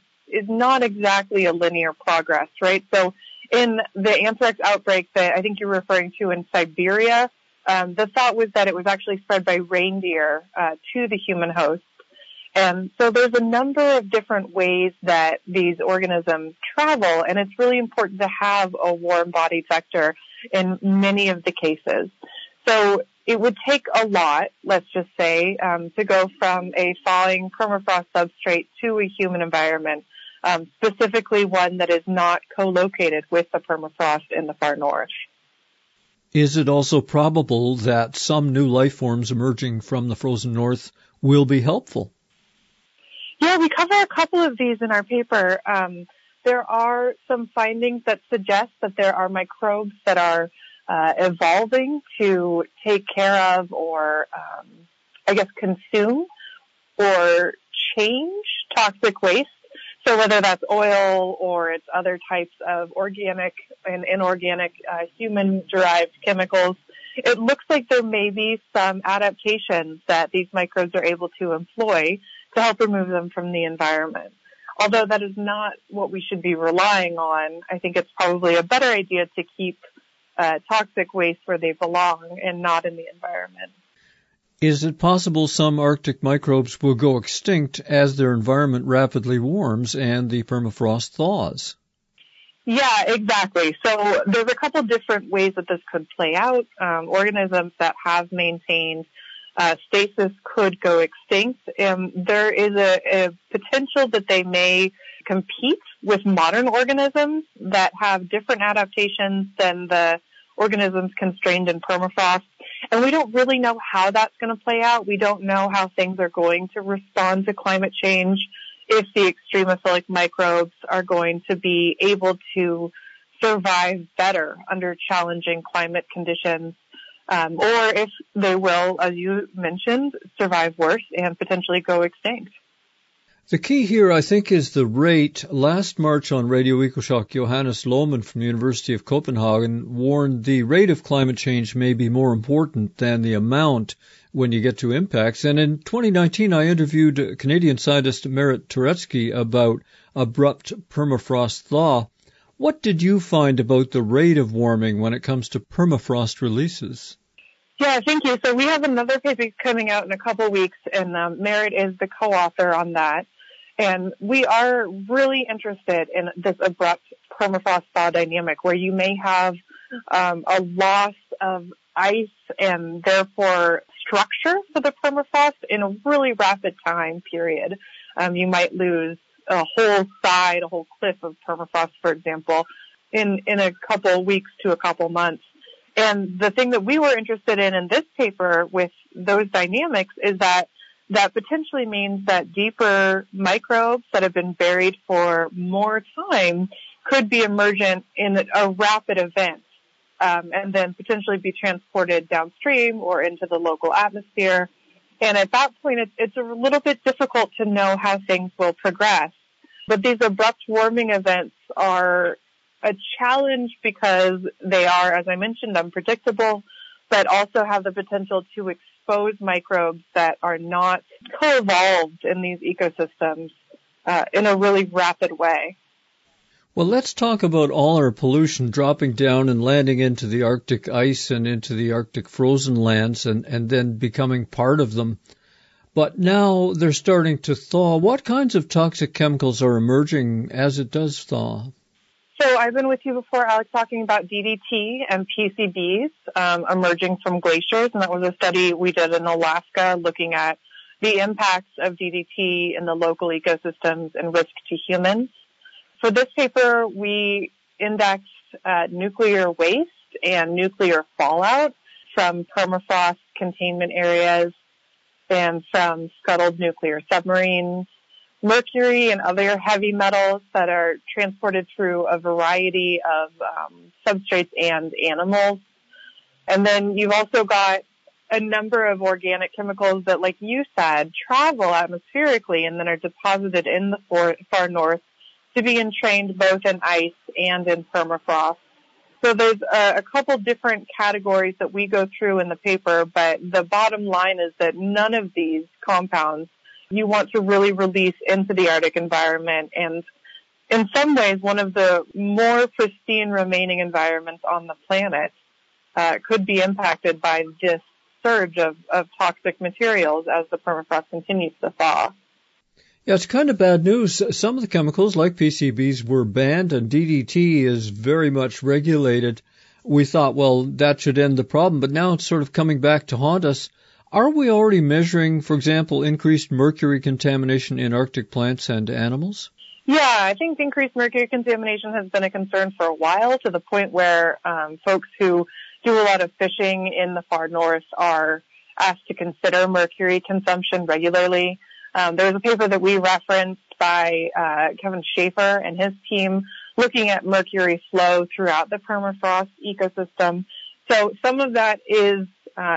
not exactly a linear progress, right? So in the anthrax outbreak that I think you're referring to in Siberia, the thought was that it was actually spread by reindeer to the human host. And so there's a number of different ways that these organisms travel, and it's really important to have a warm-bodied vector in many of the cases. So it would take a lot, let's just say, to go from a thawing permafrost substrate to a human environment, specifically one that is not co-located with the permafrost in the far north.
Is it also probable that some new life forms emerging from the frozen north will be helpful?
Yeah, we cover a couple of these in our paper. There are some findings that suggest that there are microbes that are evolving to take care of or, consume or change toxic waste. So whether that's oil or it's other types of organic and inorganic human-derived chemicals, it looks like there may be some adaptations that these microbes are able to employ to help remove them from the environment. Although that is not what we should be relying on, I think it's probably a better idea to keep toxic waste where they belong and not in the environment.
Is it possible some Arctic microbes will go extinct as their environment rapidly warms and the permafrost thaws?
Yeah, exactly. So there's a couple different ways that this could play out. Organisms that have maintained stasis could go extinct. There is a potential that they may compete with modern organisms that have different adaptations than the organisms constrained in permafrost. And we don't really know how that's going to play out. We don't know how things are going to respond to climate change, if the extremophilic microbes are going to be able to survive better under challenging climate conditions, or if they will, as you mentioned, survive worse and potentially go extinct.
The key here, I think, is the rate. Last March on Radio EcoShock, Johannes Lohmann from the University of Copenhagen warned the rate of climate change may be more important than the amount when you get to impacts. And in 2019, I interviewed Canadian scientist Merit Turetsky about abrupt permafrost thaw. What did you find about the rate of warming when it comes to permafrost releases?
Yeah, thank you. So we have another paper coming out in a couple weeks, and Merit is the co-author on that. And we are really interested in this abrupt permafrost thaw dynamic where you may have a loss of ice and therefore structure for the permafrost in a really rapid time period. You might lose a whole cliff of permafrost, for example, in a couple weeks to a couple months. And the thing that we were interested in this paper with those dynamics is that potentially means that deeper microbes that have been buried for more time could be emergent in a rapid event, and then potentially be transported downstream or into the local atmosphere. And at that point, it's a little bit difficult to know how things will progress. But these abrupt warming events are a challenge because they are, as I mentioned, unpredictable, but also have the potential to expose microbes that are not co-evolved in these ecosystems in a really rapid way.
Well, let's talk about all our pollution dropping down and landing into the Arctic ice and into the Arctic frozen lands and then becoming part of them. But now they're starting to thaw. What kinds of toxic chemicals are emerging as it does thaw?
So I've been with you before, Alex, talking about DDT and PCBs emerging from glaciers, and that was a study we did in Alaska looking at the impacts of DDT in the local ecosystems and risk to humans. For this paper, we indexed nuclear waste and nuclear fallout from permafrost containment areas and from scuttled nuclear submarines, mercury and other heavy metals that are transported through a variety of substrates and animals. And then you've also got a number of organic chemicals that, like you said, travel atmospherically and then are deposited in the far north to be entrained both in ice and in permafrost. So there's a couple different categories that we go through in the paper, but the bottom line is that none of these compounds you want to really release into the Arctic environment. And in some ways, one of the more pristine remaining environments on the planet could be impacted by this surge of toxic materials as the permafrost continues to thaw.
Yeah, it's kind of bad news. Some of the chemicals, like PCBs, were banned, and DDT is very much regulated. We thought, well, that should end the problem, but now it's sort of coming back to haunt us. Are we already measuring, for example, increased mercury contamination in Arctic plants and animals?
Yeah, I think increased mercury contamination has been a concern for a while, to the point where folks who do a lot of fishing in the far north are asked to consider mercury consumption regularly. There was a paper that we referenced by Kevin Schaefer and his team looking at mercury flow throughout the permafrost ecosystem. So some of that is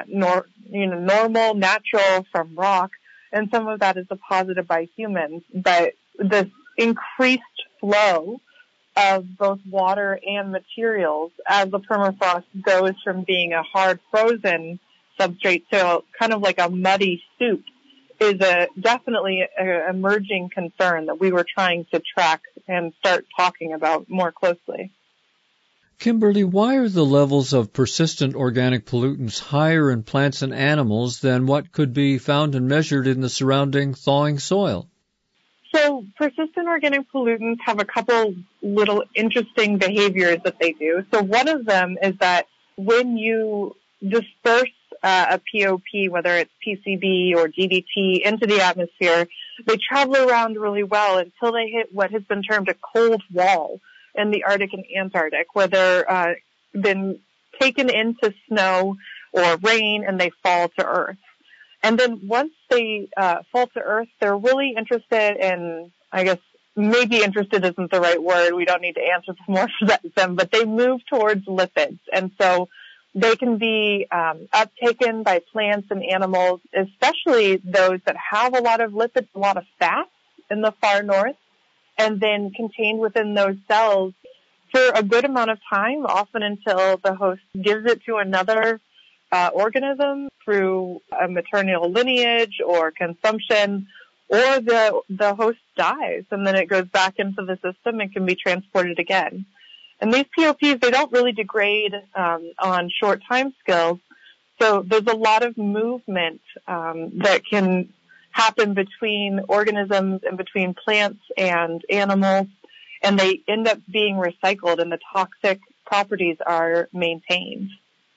normal, natural from rock, and some of that is deposited by humans. But this increased flow of both water and materials as the permafrost goes from being a hard frozen substrate to kind of like a muddy soup is definitely an emerging concern that we were trying to track and start talking about more closely.
Kimberly, why are the levels of persistent organic pollutants higher in plants and animals than what could be found and measured in the surrounding thawing soil?
So persistent organic pollutants have a couple little interesting behaviors that they do. So one of them is that when you disperse a POP, whether it's PCB or DDT, into the atmosphere, they travel around really well until they hit what has been termed a cold wall in the Arctic and Antarctic, where they're been taken into snow or rain and they fall to Earth. And then once they fall to Earth, they're really interested in, I guess, maybe interested isn't the right word. We don't need to answer more for them, but they move towards lipids. And so they can be uptaken by plants and animals, especially those that have a lot of lipids, a lot of fats in the far north, and then contained within those cells for a good amount of time, often until the host gives it to another organism through a maternal lineage or consumption, or the host dies, and then it goes back into the system and can be transported again. And these POPs, they don't really degrade on short time scales, so there's a lot of movement that can happen between organisms and between plants and animals, and they end up being recycled and the toxic properties are maintained.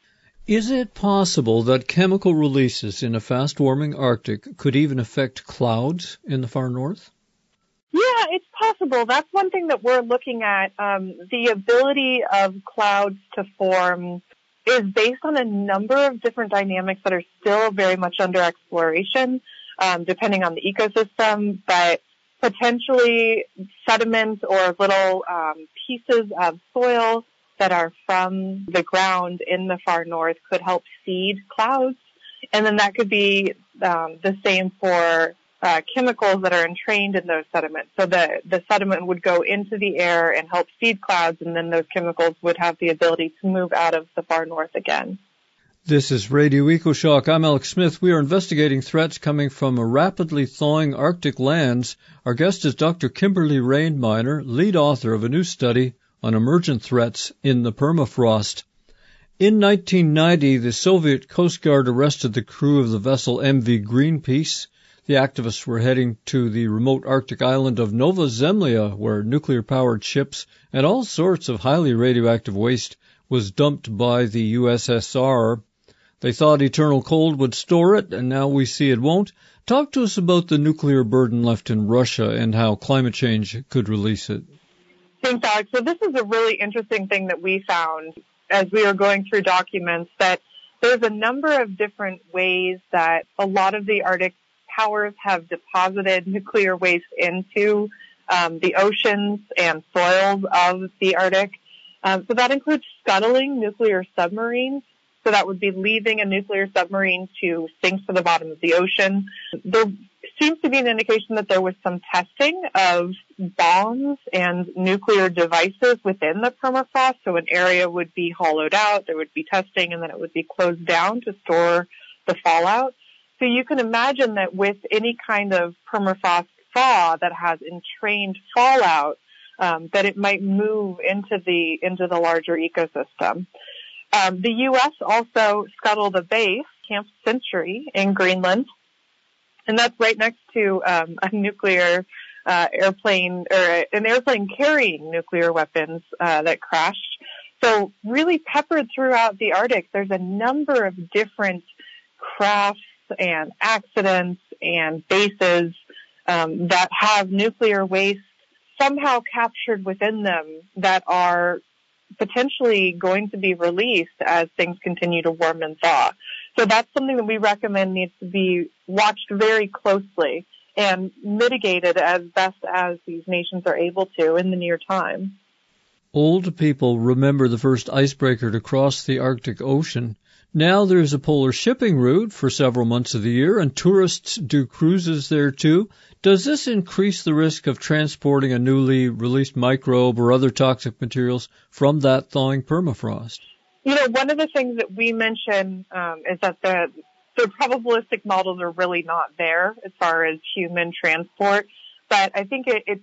Is it possible that chemical releases in a fast-warming Arctic could even affect clouds in the far north?
Yeah, it's possible. That's one thing that we're looking at. The ability of clouds to form is based on a number of different dynamics that are still very much under exploration, depending on the ecosystem, but potentially sediment or little pieces of soil that are from the ground in the far north could help seed clouds. And then that could be the same for chemicals that are entrained in those sediments. So the sediment would go into the air and help seed clouds, and then those chemicals would have the ability to move out of the far north again.
This is Radio EcoShock. I'm Alex Smith. We are investigating threats coming from a rapidly thawing Arctic lands. Our guest is Dr. Kimberly Rainminer, lead author of a new study on emergent threats in the permafrost. In 1990, the Soviet Coast Guard arrested the crew of the vessel MV Greenpeace. The activists were heading to the remote Arctic island of Nova Zemlya, where nuclear-powered ships and all sorts of highly radioactive waste was dumped by the USSR. They thought eternal cold would store it, and now we see it won't. Talk to us about the nuclear burden left in Russia and how climate change could release it.
Thanks, Alex. So this is a really interesting thing that we found as we were going through documents, that there's a number of different ways that a lot of the Arctic powers have deposited nuclear waste into the oceans and soils of the Arctic. So that includes scuttling nuclear submarines. So that would be leaving a nuclear submarine to sink to the bottom of the ocean. There seems to be an indication that there was some testing of bombs and nuclear devices within the permafrost. So an area would be hollowed out, there would be testing, and then it would be closed down to store the fallout. So you can imagine that with any kind of permafrost thaw that has entrained fallout, that it might move into the larger ecosystem. The U.S. also scuttled a base, Camp Century, in Greenland, and that's right next to a nuclear airplane, or an airplane carrying nuclear weapons that crashed. So really peppered throughout the Arctic, there's a number of different crafts and accidents and bases that have nuclear waste somehow captured within them that are potentially going to be released as things continue to warm and thaw. So that's something that we recommend needs to be watched very closely and mitigated as best as these nations are able to in the near time.
Old people remember the first icebreaker to cross the Arctic Ocean. Now there's a polar shipping route for several months of the year, and tourists do cruises there too. Does this increase the risk of transporting a newly released microbe or other toxic materials from that thawing permafrost?
You know, one of the things that we mention is that the probabilistic models are really not there as far as human transport, but I think it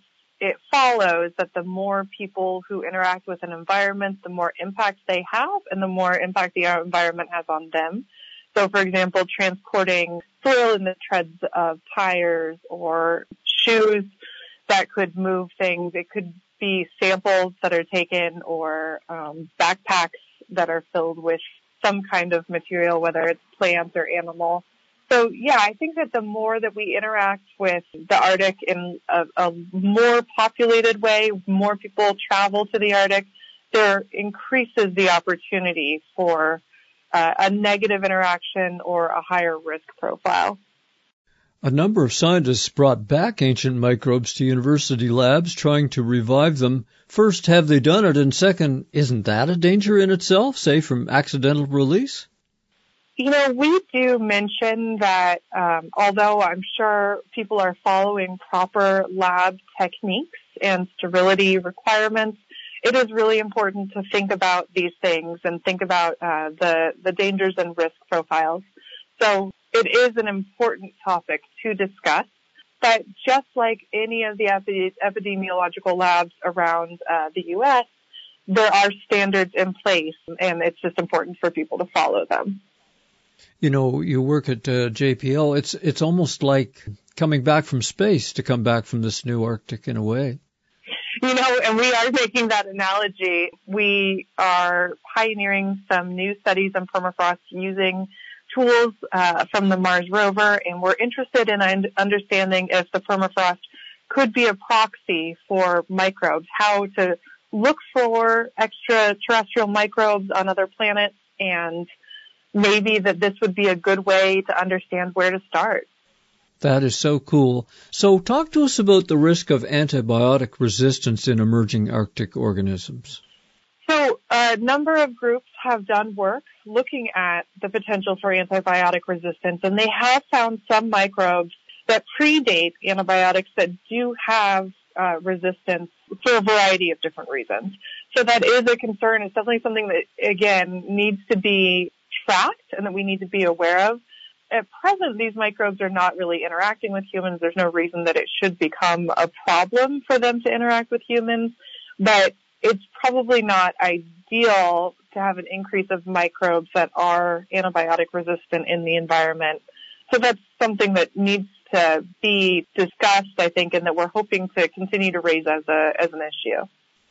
follows that the more people who interact with an environment, the more impact they have and the more impact the environment has on them. So, for example, transporting soil in the treads of tires or shoes that could move things. It could be samples that are taken or backpacks that are filled with some kind of material, whether it's plant or animal. So, yeah, I think that the more that we interact with the Arctic in a more populated way, more people travel to the Arctic, there increases the opportunity for a negative interaction or a higher risk profile.
A number of scientists brought back ancient microbes to university labs trying to revive them. First, have they done it? And second, isn't that a danger in itself, say from accidental release?
You know, we do mention that although I'm sure people are following proper lab techniques and sterility requirements, it is really important to think about these things and think about the dangers and risk profiles. So it is an important topic to discuss, but just like any of the epidemiological labs around the U.S., there are standards in place, and it's just important for people to follow them.
You know, you work at JPL. It's almost like coming back from space to come back from this new Arctic in a way.
And we are making that analogy. We are pioneering some new studies on permafrost using tools from the Mars rover, and we're interested in understanding if the permafrost could be a proxy for microbes, how to look for extraterrestrial microbes on other planets, and maybe that this would be a good way to understand where to start.
That is so cool. So talk to us about the risk of antibiotic resistance in emerging Arctic organisms.
So a number of groups have done work looking at the potential for antibiotic resistance, and they have found some microbes that predate antibiotics that do have resistance for a variety of different reasons. So that is a concern. It's definitely something that, again, needs to be tracked and that we need to be aware of. At present, these microbes are not really interacting with humans. There's no reason that it should become a problem for them to interact with humans, but it's probably not ideal to have an increase of microbes that are antibiotic resistant in the environment. So that's something that needs to be discussed, I think, and that we're hoping to continue to raise as an issue.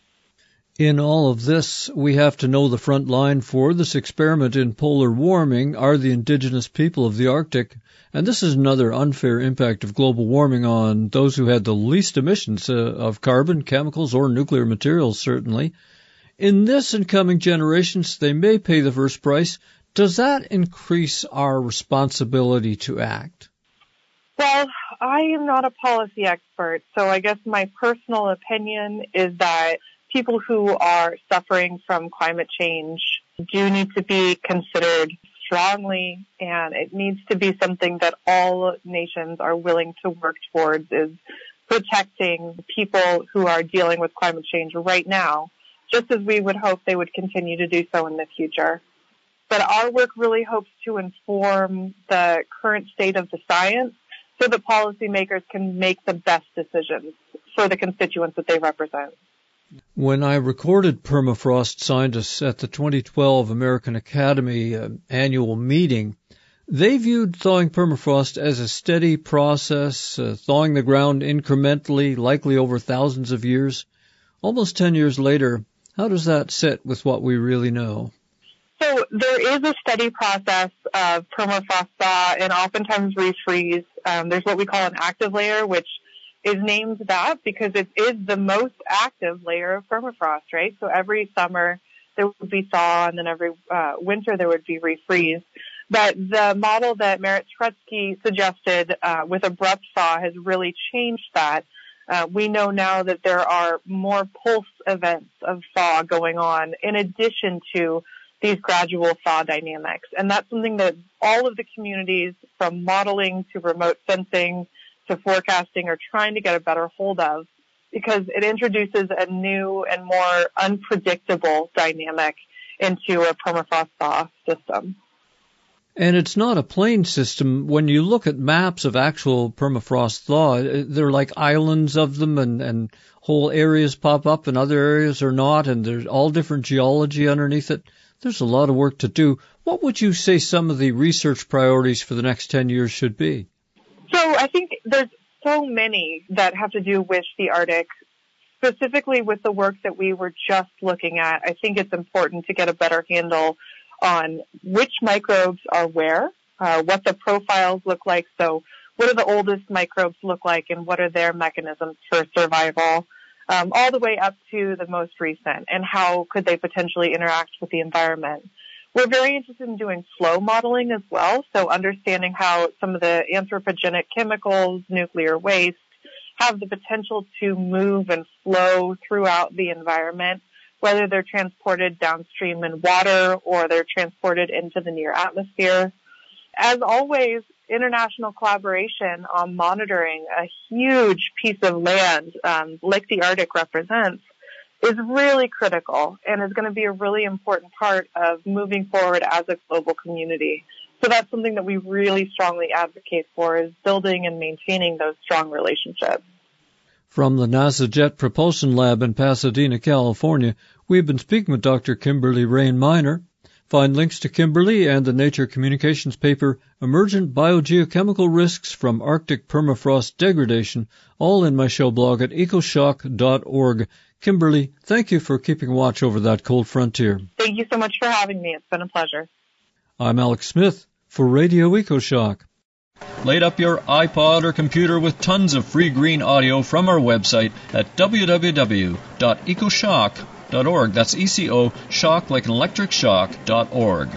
In all of this, we have to know the front line for this experiment in polar warming are the indigenous people of the Arctic, and this is another unfair impact of global warming on those who had the least emissions of carbon, chemicals, or nuclear materials, certainly. In this and coming generations, they may pay the first price. Does that increase our responsibility to act?
Well, I am not a policy expert, so I guess my personal opinion is that people who are suffering from climate change do need to be considered strongly, and it needs to be something that all nations are willing to work towards, is protecting people who are dealing with climate change right now, just as we would hope they would continue to do so in the future. But our work really hopes to inform the current state of the science so that policymakers can make the best decisions for the constituents that they represent.
When I recorded permafrost scientists at the 2012 American Academy annual meeting, they viewed thawing permafrost as a steady process, thawing the ground incrementally, likely over thousands of years. Almost 10 years later, how does that sit with what we really know?
So there is a steady process of permafrost thaw and oftentimes refreeze. There's what we call an active layer, which is named that because it is the most active layer of permafrost, right? So every summer there would be thaw, and then every winter there would be refreeze. But the model that Merit Tretzky suggested with abrupt thaw has really changed that. We know now that there are more pulse events of thaw going on in addition to these gradual thaw dynamics. And that's something that all of the communities, from modeling to remote sensing to forecasting, are trying to get a better hold of, because it introduces a new and more unpredictable dynamic into a permafrost thaw system.
And it's not a plain system. When you look at maps of actual permafrost thaw, they're like islands of them, and whole areas pop up and other areas are not, and there's all different geology underneath it. There's a lot of work to do. What would you say some of the research priorities for the next 10 years should be?
So I think there's so many that have to do with the Arctic, specifically with the work that we were just looking at. I think it's important to get a better handle on which microbes are where, what the profiles look like. So what do the oldest microbes look like, and what are their mechanisms for survival, all the way up to the most recent, and how could they potentially interact with the environment. We're very interested in doing flow modeling as well, so understanding how some of the anthropogenic chemicals, nuclear waste, have the potential to move and flow throughout the environment, whether they're transported downstream in water or they're transported into the near atmosphere. As always, international collaboration on monitoring a huge piece of land like the Arctic represents is really critical and is going to be a really important part of moving forward as a global community. So that's something that we really strongly advocate for, is building and maintaining those strong relationships.
From the NASA Jet Propulsion Lab in Pasadena, California, we've been speaking with Dr. Kimberly Rain Miner. Find links to Kimberly and the Nature Communications paper, Emergent Biogeochemical Risks from Arctic Permafrost Degradation, all in my show blog at ecoshock.org. Kimberly, thank you for keeping watch over that cold frontier.
Thank you so much for having me. It's been a pleasure.
I'm Alex Smith for Radio EcoShock. Light up your iPod or computer with tons of free green audio from our website at www.ecoshock.org. That's ECO, shock like an electric shock.org.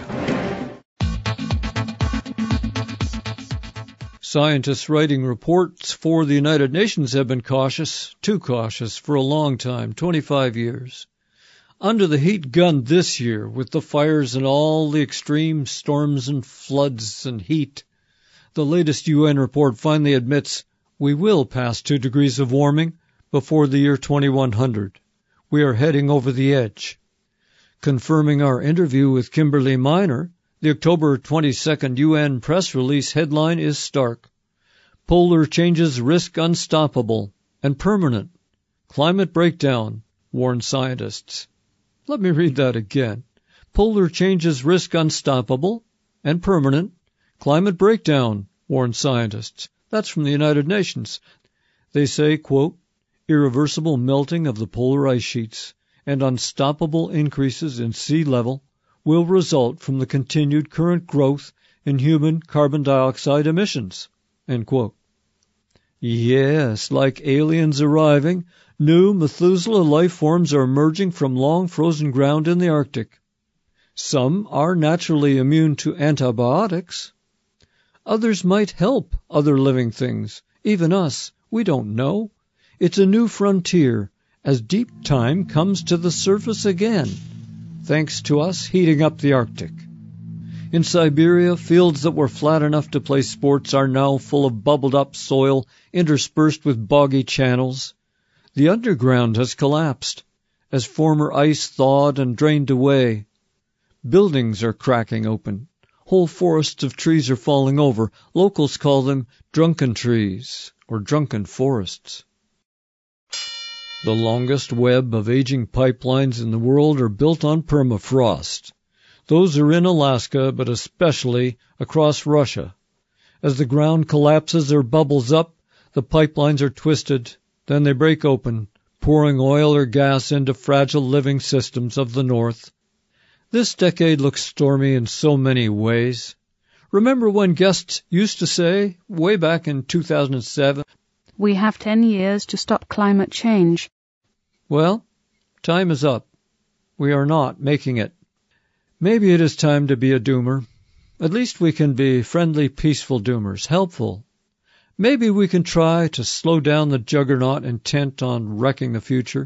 Scientists writing reports for the United Nations have been cautious, too cautious, for a long time, 25 years. Under the heat gun this year, with the fires and all the extreme storms and floods and heat, the latest UN report finally admits we will pass 2 degrees of warming before the year 2100. We are heading over the edge. Confirming our interview with Kimberly Miner, the October 22nd UN press release headline is stark. Polar changes risk unstoppable and permanent. Climate breakdown, warn scientists. Let me read that again. Polar changes risk unstoppable and permanent. Climate breakdown, warn scientists. That's from the United Nations. They say, quote, irreversible melting of the polar ice sheets and unstoppable increases in sea level will result from the continued current growth in human carbon dioxide emissions, end quote. Yes, like aliens arriving, new Methuselah life forms are emerging from long frozen ground in the Arctic. Some are naturally immune to antibiotics. Others might help other living things, even us. We don't know. It's a new frontier as deep time comes to the surface again, thanks to us heating up the Arctic. In Siberia, fields that were flat enough to play sports are now full of bubbled-up soil interspersed with boggy channels. The underground has collapsed as former ice thawed and drained away. Buildings are cracking open. Whole forests of trees are falling over. Locals call them drunken trees or drunken forests. The longest web of aging pipelines in the world are built on permafrost. Those are in Alaska, but especially across Russia. As the ground collapses or bubbles up, the pipelines are twisted, then they break open, pouring oil or gas into fragile living systems of the north. This decade looks stormy in so many ways. Remember when guests used to say, way back in 2007,
we have 10 years to stop climate change.
Well, time is up. We are not making it. Maybe it is time to be a doomer. At least we can be friendly, peaceful doomers, helpful. Maybe we can try to slow down the juggernaut intent on wrecking the future.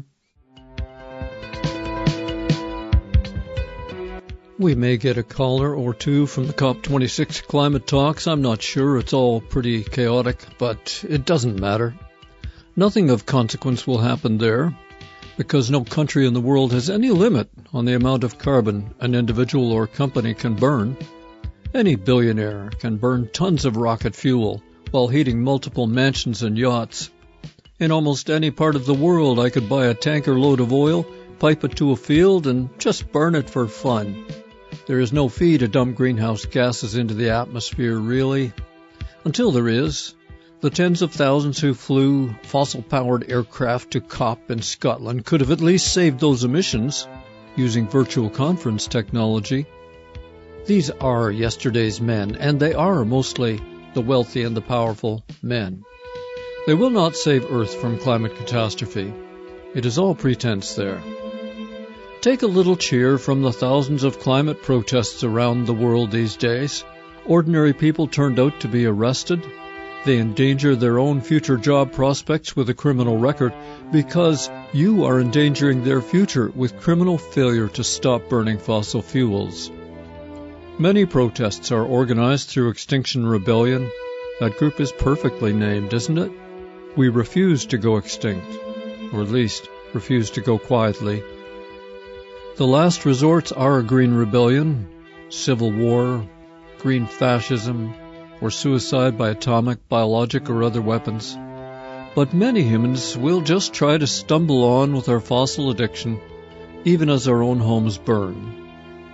We may get a caller or two from the COP26 climate talks. I'm not sure. It's all pretty chaotic, but it doesn't matter. Nothing of consequence will happen there, because no country in the world has any limit on the amount of carbon an individual or company can burn. Any billionaire can burn tons of rocket fuel while heating multiple mansions and yachts. In almost any part of the world, I could buy a tanker load of oil, pipe it to a field, and just burn it for fun. There is no fee to dump greenhouse gases into the atmosphere, really. Until there is. The tens of thousands who flew fossil-powered aircraft to COP in Scotland could have at least saved those emissions using virtual conference technology. These are yesterday's men, and they are mostly the wealthy and the powerful men. They will not save Earth from climate catastrophe. It is all pretense there. Take a little cheer from the thousands of climate protests around the world these days. Ordinary people turned out to be arrested. They endanger their own future job prospects with a criminal record because you are endangering their future with criminal failure to stop burning fossil fuels. Many protests are organized through Extinction Rebellion. That group is perfectly named, isn't it? We refuse to go extinct, or at least refuse to go quietly. The last resorts are a green rebellion, civil war, green fascism, or suicide by atomic, biologic, or other weapons. But many humans will just try to stumble on with our fossil addiction, even as our own homes burn.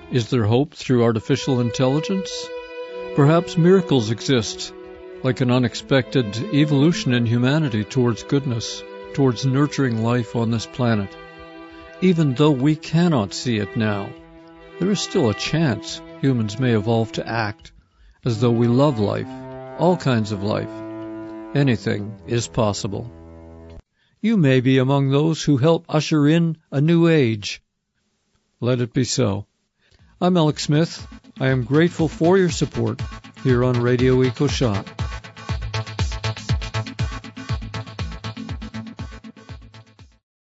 Is there hope through artificial intelligence? Perhaps miracles exist, like an unexpected evolution in humanity towards goodness, towards nurturing life on this planet. Even though we cannot see it now, there is still a chance humans may evolve to act as though we love life, all kinds of life. Anything is possible. You may be among those who help usher in a new age. Let it be so. I'm Alex Smith. I am grateful for your support here on Radio EcoShock.